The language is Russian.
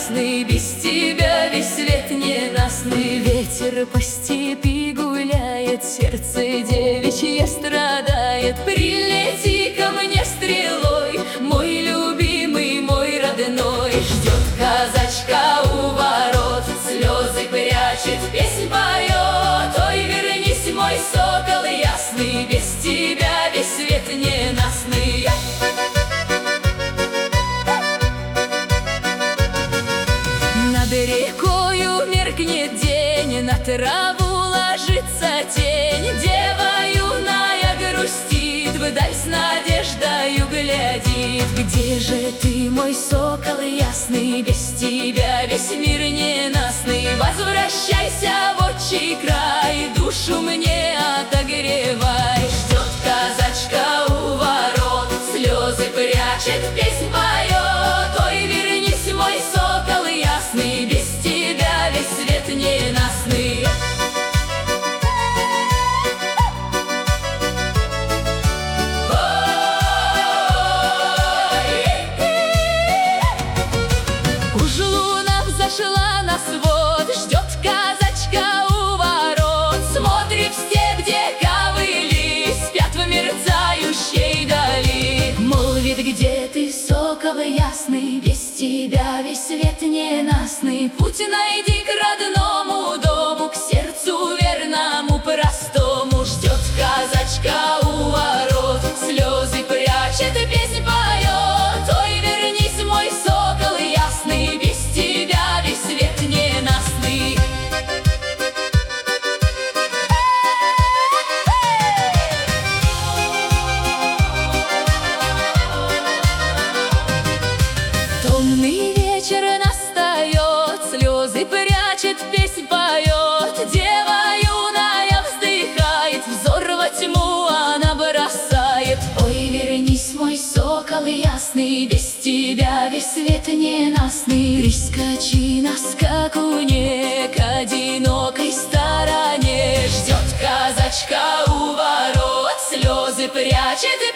ясный, без тебя весь свет ненастный. Ветер по степи гуляет, сердце девичье страдает. Прилети ко мне стрелой, мой любимый, мой родной. Ждет казачка у ворот, слезы прячет, песнь поет. Ой, вернись, мой сокол ясный, без тебя весь свет ненастный. Над рекою меркнет день, на траву ложится тень. Дева юная грустит, вдаль с надеждою глядит. Где же ты, мой сокол ясный, без тебя весь мир ненастный? Возвращайся в отчий край, душу мне отогревай. Ждет казачка у ворот, слезы прячет, песнь поет. Ой, вернись, мой сокол ясный, без тебя весь свет ненастный. Уж луна взошла на свод, ждет казачка у ворот. Смотрит в степь, где ковыли спят в мерцающей дали. Молвит: где ты, сокол ясный, без тебя весь свет ненастный. Путь найди к родному дому, к сердцу верному, простому. Ждет казачка у ворот, слезы прячет, песнь поет. Ой, вернись, мой сокол ясный, без тебя весь свет ненастный. Томный вечер настает, слезы прячет, песнь поет. Дева юная вздыхает, взор во тьму она бросает. Ой, вернись, мой сокол ясный, без тебя весь свет ненастный. Прискочи на скакуне к одинокой стороне. Ждет казачка у ворот, слезы прячет,